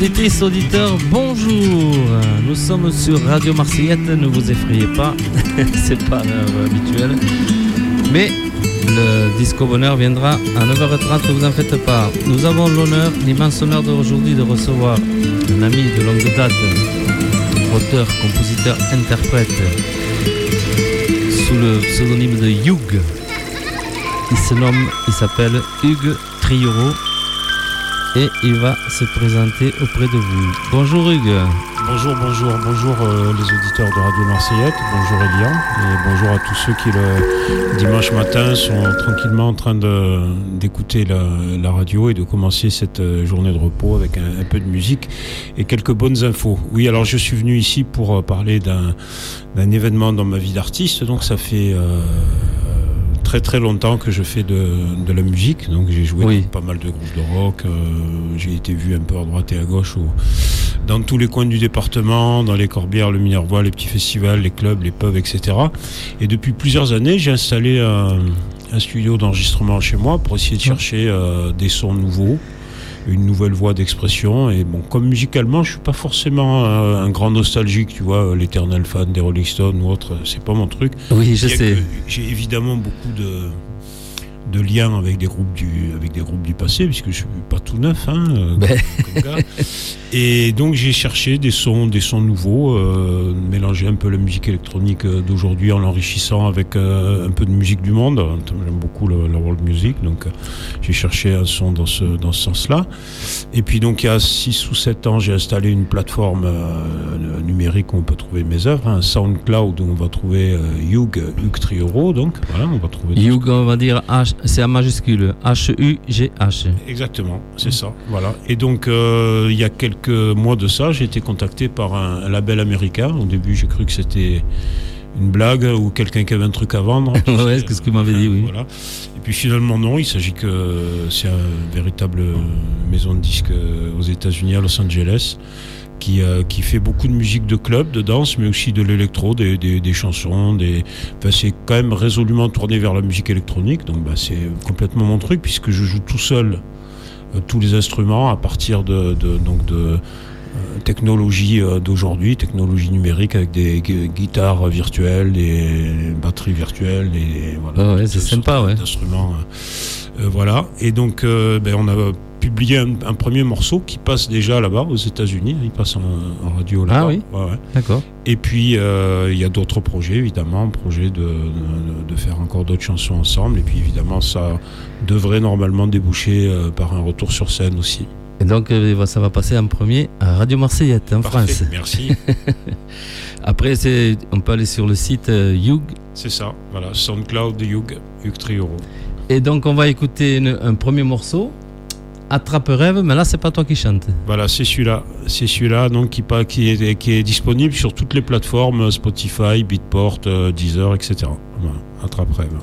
Auditrices, auditeurs, bonjour. Nous sommes sur Radio Marseillette, ne vous effrayez pas, c'est pas l'heure habituelle. Mais le Disco Bonheur viendra à 9h30, ne vous en faites pas. Nous avons l'immense honneur d'aujourd'hui de recevoir un ami de longue date, auteur, compositeur, interprète, sous le pseudonyme de Hugh. Il s'appelle Hugues Trioro. Et il va se présenter auprès de vous. Bonjour Hugues. Bonjour les auditeurs de Radio Marseillette, bonjour Elian, et bonjour à tous ceux qui le dimanche matin sont tranquillement en train d'écouter la radio et de commencer cette journée de repos avec un peu de musique et quelques bonnes infos. Oui, alors je suis venu ici pour parler d'un événement dans ma vie d'artiste, donc ça fait... très longtemps que je fais de la musique, donc j'ai joué dans pas mal de groupes de rock, j'ai été vu un peu à droite et à gauche dans tous les coins du département, dans les Corbières, le Minervois, les petits festivals, les clubs, les pubs, etc. Et depuis plusieurs années, j'ai installé un studio d'enregistrement chez moi pour essayer de chercher des sons nouveaux, une nouvelle voie d'expression. Et bon, comme musicalement, je suis pas forcément un grand nostalgique, tu vois, l'éternel fan des Rolling Stones ou autre, c'est pas mon truc. Oui, je sais. J'ai évidemment beaucoup de liens avec des groupes du passé, puisque je suis pas tout neuf, comme gars. Et donc j'ai cherché des sons nouveaux, mélanger un peu la musique électronique d'aujourd'hui en l'enrichissant avec un peu de musique du monde. J'aime beaucoup la world music, donc j'ai cherché un son dans ce sens-là. Et puis donc il y a 6 ou 7 ans, j'ai installé une plateforme numérique où on peut trouver mes œuvres, un SoundCloud où on va trouver Hugues Trioro, donc voilà, on va trouver Hugues, on va dire H, c'est en majuscule, H-U-G-H. Exactement, c'est ça, voilà. Et donc il y a quelques mois de ça, j'ai été contacté par un label américain. Au début, j'ai cru que c'était une blague ou quelqu'un qui avait un truc à vendre. Ouais, c'est ce que m'avait dit, oui. Voilà. Et puis finalement, non, il s'agit que c'est une véritable maison de disques aux États-Unis, à Los Angeles, qui fait beaucoup de musique de club, de danse, mais aussi de l'électro, des chansons, c'est quand même résolument tourné vers la musique électronique, donc c'est complètement mon truc, puisque je joue tout seul tous les instruments à partir de technologie d'aujourd'hui, technologie numérique avec des guitares virtuelles, des batteries virtuelles, voilà, c'est sympa, d'instruments, voilà. Et donc on a publié un premier morceau qui passe déjà là-bas aux États-Unis, il passe en radio là-bas. Ah oui, ouais. D'accord. Et puis il y a d'autres projets, évidemment, projet de faire encore d'autres chansons ensemble, et puis évidemment ça devrait normalement déboucher par un retour sur scène aussi. Et donc ça va passer en premier à Radio Marseillette en Parfait, France. Merci. Après on peut aller sur le site Hugh. C'est ça, voilà, SoundCloud de Hugues Trioro. Et donc on va écouter un premier morceau, Attrape Rêve, mais là c'est pas toi qui chante. Voilà, c'est celui-là donc qui est disponible sur toutes les plateformes, Spotify, Beatport, Deezer, etc. Voilà, Attrape Rêve.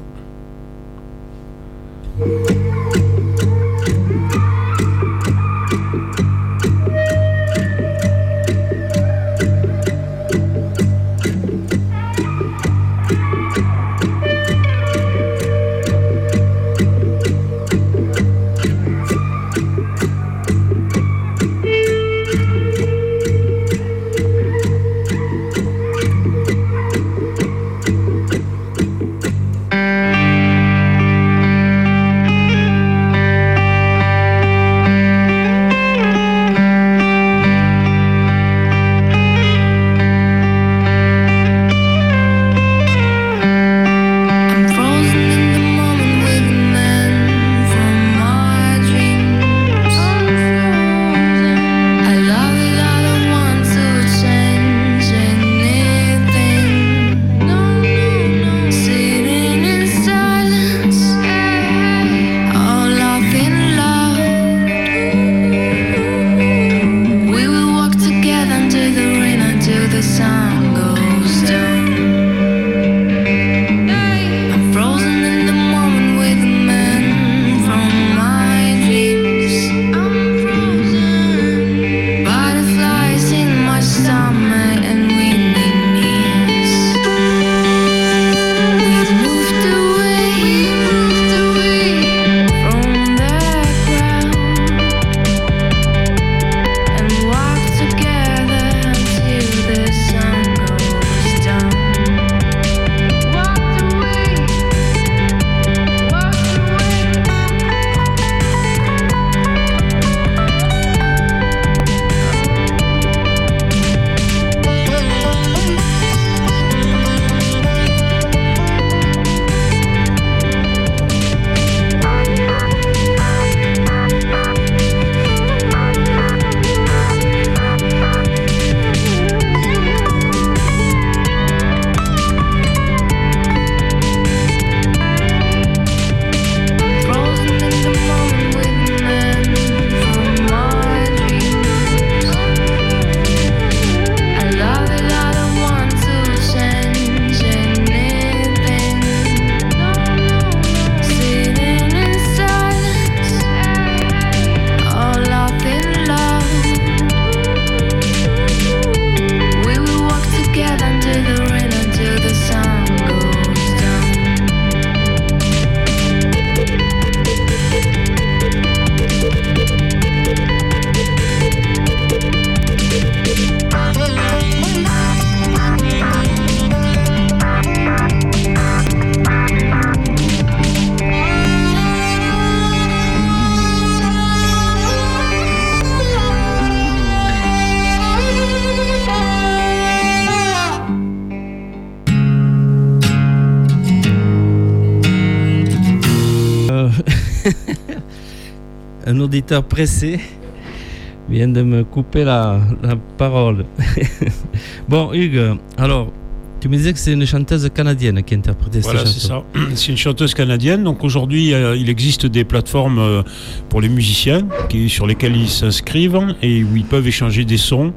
un auditeur pressé vient de me couper la parole. Bon, Hugues, alors, tu me disais que c'est une chanteuse canadienne qui interprétait cette chanson. Voilà, c'est ça. C'est une chanteuse canadienne. Donc aujourd'hui, il existe des plateformes pour les musiciens sur lesquelles ils s'inscrivent et où ils peuvent échanger des sons,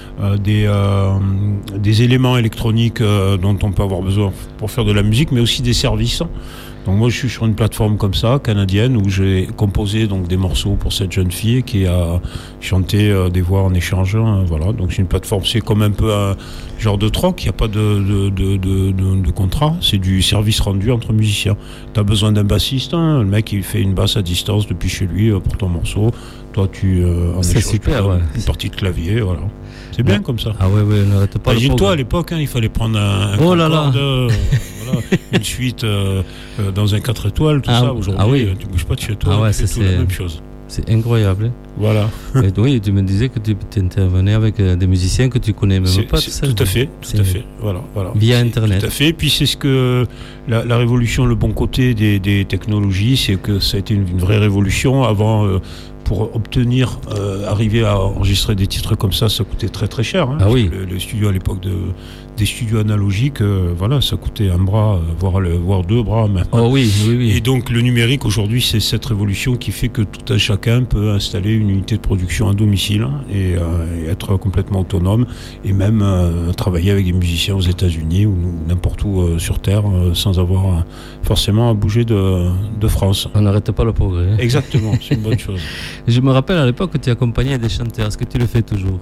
des éléments électroniques dont on peut avoir besoin pour faire de la musique, mais aussi des services. Donc moi je suis sur une plateforme comme ça, canadienne, où j'ai composé donc des morceaux pour cette jeune fille qui a chanté des voix en échange. Voilà, donc c'est une plateforme, c'est comme un peu un genre de troc, il n'y a pas de contrat, c'est du service rendu entre musiciens. Tu as besoin d'un bassiste, le mec il fait une basse à distance depuis chez lui pour ton morceau. Toi tu en c'est échange, super, ouais. une partie de clavier, voilà. C'est bien comme ça. Ah ouais, n'arrête pas. Imagine-toi à l'époque, il fallait prendre un voilà, une suite dans un 4 étoiles, tout ça. Aujourd'hui, tu ne bouges pas de chez toi, tu fais tout la même chose. C'est incroyable. Voilà. Et oui, tu me disais que tu intervenais avec des musiciens que tu connais même pas. Tout à fait. Voilà. Via Internet. Tout à fait. Puis c'est ce que la révolution, le bon côté des technologies, c'est que ça a été une vraie révolution. Avant, pour obtenir, arriver à enregistrer des titres comme ça coûtait très très cher. Ah oui. Le studio à l'époque des studios analogiques, voilà, ça coûtait un bras, voire deux bras même. Oh oui. Et donc le numérique aujourd'hui, c'est cette révolution qui fait que tout un chacun peut installer une unité de production à domicile et être complètement autonome et même travailler avec des musiciens aux États-Unis ou n'importe où sur Terre sans avoir forcément à bouger de France. On n'arrête pas le progrès. Exactement, c'est une bonne chose. Je me rappelle à l'époque que tu accompagnais des chanteurs. Est-ce que tu le fais toujours?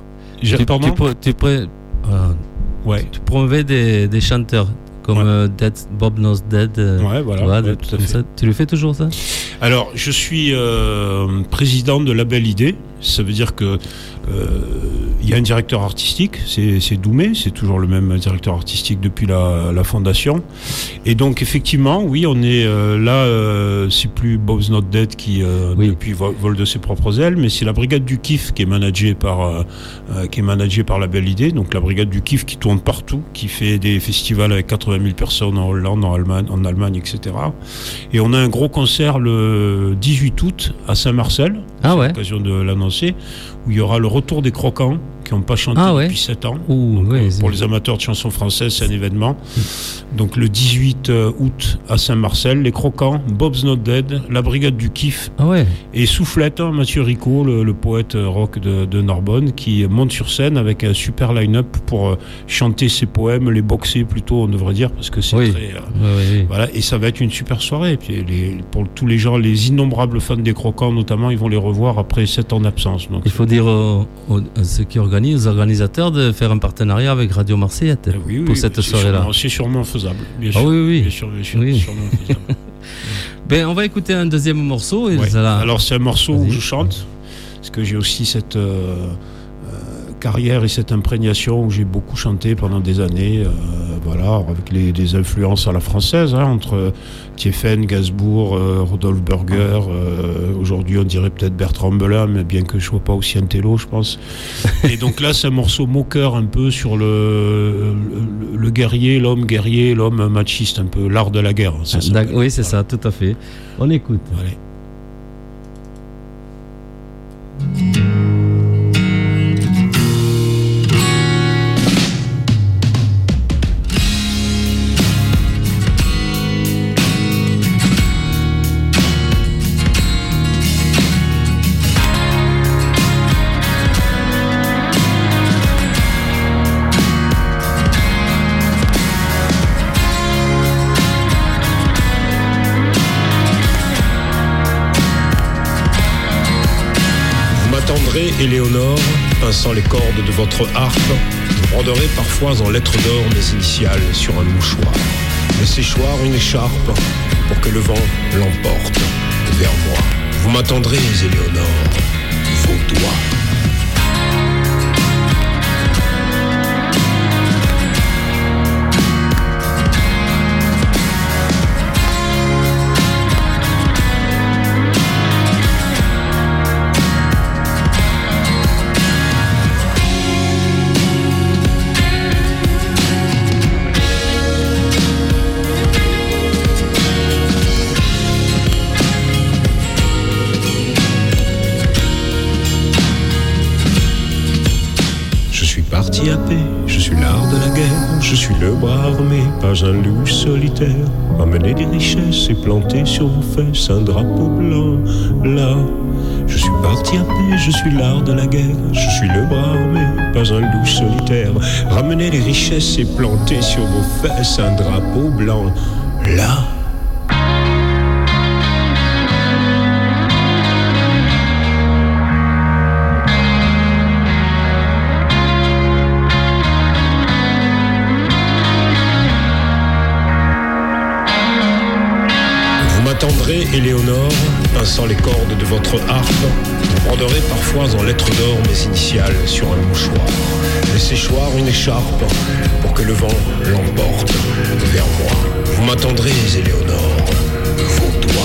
Ouais. Tu promouvais des chanteurs comme Bob Knows Dead. Voilà, tout à fait. Ça. Tu le fais toujours, ça? Alors, je suis président de Label Idée. Ça veut dire que il y a un directeur artistique, c'est Doumé, c'est toujours le même directeur artistique depuis la fondation. Et donc effectivement, oui, on est là, c'est plus Bob's Not Dead qui depuis vole de ses propres ailes, mais c'est la brigade du Kiff qui est managée par Label Idée. Donc la brigade du Kiff qui tourne partout, qui fait des festivals avec 80 000 personnes en Hollande, en Allemagne, etc. Et on a un gros concert le 18 août à Saint-Marcel. Ah ouais. L'occasion de l'annoncer, où il y aura le retour des Croquants qui n'ont pas chanté depuis 7 ans. Donc, pour les amateurs de chansons françaises, c'est un événement. Donc le 18 août à Saint-Marcel, les Croquants, Bob's Not Dead, la brigade du Kiff et Soufflette, Mathieu Ricot, le poète rock de Narbonne, qui monte sur scène avec un super line-up pour chanter ses poèmes, les boxer plutôt, on devrait dire, parce que c'est très... Voilà, et ça va être une super soirée. Et puis pour tous les gens, les innombrables fans des Croquants notamment, ils vont les revoir après 7 ans d'absence. Donc, il faut dire aux ceux qui organisent, aux organisateurs, de faire un partenariat avec Radio Marseillette pour cette soirée-là. C'est sûrement faisable, bien sûr. Bien sûr, sûrement faisable. Ben, on va écouter un deuxième morceau. Alors c'est un morceau où je chante, parce que j'ai aussi cette carrière et cette imprégnation où j'ai beaucoup chanté pendant des années, avec des influences à la française, entre Thieffen, Gainsbourg, Rodolphe Burger, aujourd'hui on dirait peut-être Bertrand Belin, mais bien que je ne sois pas aussi intello, je pense. Et donc là c'est un morceau moqueur un peu sur le guerrier, l'homme machiste, un peu l'art de la guerre. Oui, c'est ça, tout à fait. On écoute. Allez. Éléonore, pinçant les cordes de votre harpe, vous broderez parfois en lettres d'or mes initiales sur un mouchoir. Le séchoir, une écharpe, pour que le vent l'emporte vers moi. Vous m'attendrez, Éléonore, vos doigts. parti à paix, je suis l'art de la guerre, je suis le bras armé, pas un loup solitaire. Ramener des richesses et planter sur vos fesses un drapeau blanc, là. Je suis parti à paix, je suis l'art de la guerre, je suis le bras armé, pas un loup solitaire. Ramener les richesses et planter sur vos fesses un drapeau blanc, là. M'attendrez, Éléonore, pinçant les cordes de votre harpe. Vous broderez parfois en lettres d'or mes initiales sur un mouchoir. Les séchoirs, une écharpe, pour que le vent l'emporte vers moi. Vous m'attendrez, Éléonore, vos doigts.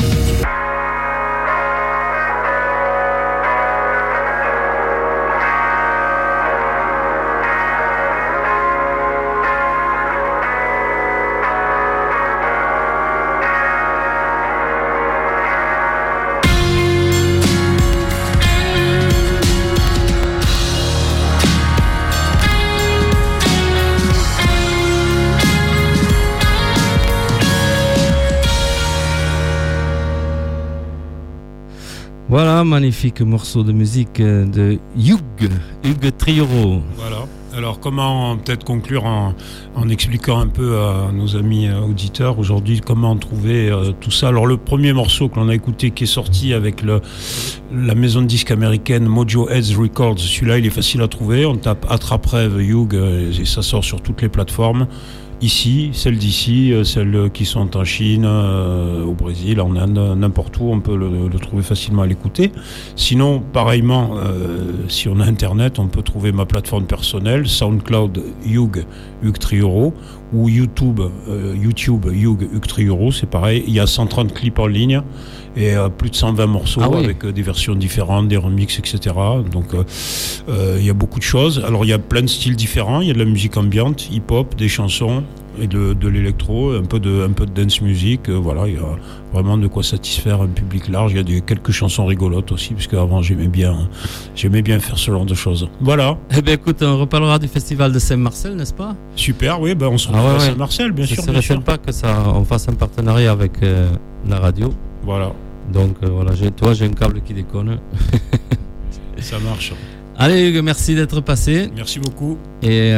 Voilà, magnifique morceau de musique de Hugues Trioro. Voilà. Alors comment peut-être conclure en expliquant un peu à nos amis auditeurs aujourd'hui comment trouver tout ça. Alors le premier morceau que l'on a écouté qui est sorti avec la maison de disques américaine Mojo Heads Records, celui-là il est facile à trouver, on tape Attrape-Rêve Hugues et ça sort sur toutes les plateformes. Ici, celles d'ici, celles qui sont en Chine, au Brésil, en Inde, n'importe où, on peut le trouver facilement à l'écouter. Sinon, pareillement, si on a Internet, on peut trouver ma plateforme personnelle, SoundCloud Hugues Trioro, ou YouTube Hugues Trioro, c'est pareil. Il y a 130 clips en ligne et plus de 120 morceaux avec des versions différentes, des remixes, etc. Donc, il y a beaucoup de choses. Alors, il y a plein de styles différents. Il y a de la musique ambiante, hip-hop, des chansons et de l'électro, un peu de dance music. Voilà, il y a vraiment de quoi satisfaire un public large. Il y a quelques chansons rigolotes aussi, puisque avant j'aimais bien faire ce genre de choses. Voilà. Eh bien, écoute, on reparlera du festival de Saint-Marcel, n'est-ce pas ? Super, oui, on se retrouve à Saint-Marcel, bien sûr. Ça ne serait pas que on fasse un partenariat avec la radio. Voilà. Donc voilà, j'ai un câble qui déconne. Ça marche. Allez Hugues, merci d'être passé. Merci beaucoup. Et